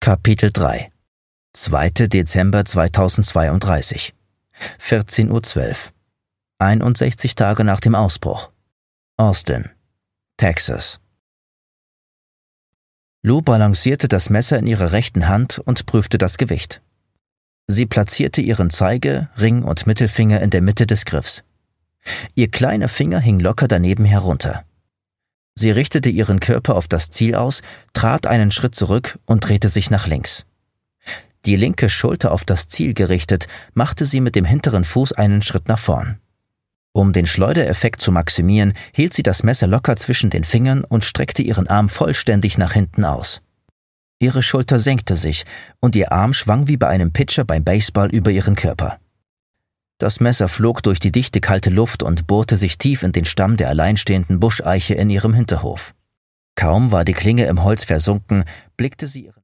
Kapitel 3 2. Dezember 2032 14:12 Uhr 61 Tage nach dem Ausbruch Austin, Texas. Lou balancierte das Messer in ihrer rechten Hand und prüfte das Gewicht. Sie platzierte ihren Zeige-, Ring- und Mittelfinger in der Mitte des Griffs. Ihr kleiner Finger hing locker daneben herunter. Sie richtete ihren Körper auf das Ziel aus, trat einen Schritt zurück und drehte sich nach links. Die linke Schulter auf das Ziel gerichtet, machte sie mit dem hinteren Fuß einen Schritt nach vorn. Um den Schleudereffekt zu maximieren, hielt sie das Messer locker zwischen den Fingern und streckte ihren Arm vollständig nach hinten aus. Ihre Schulter senkte sich und ihr Arm schwang wie bei einem Pitcher beim Baseball über ihren Körper. Das Messer flog durch die dichte kalte Luft und bohrte sich tief in den Stamm der alleinstehenden Buscheiche in ihrem Hinterhof. Kaum war die Klinge im Holz versunken, blickte sie ihren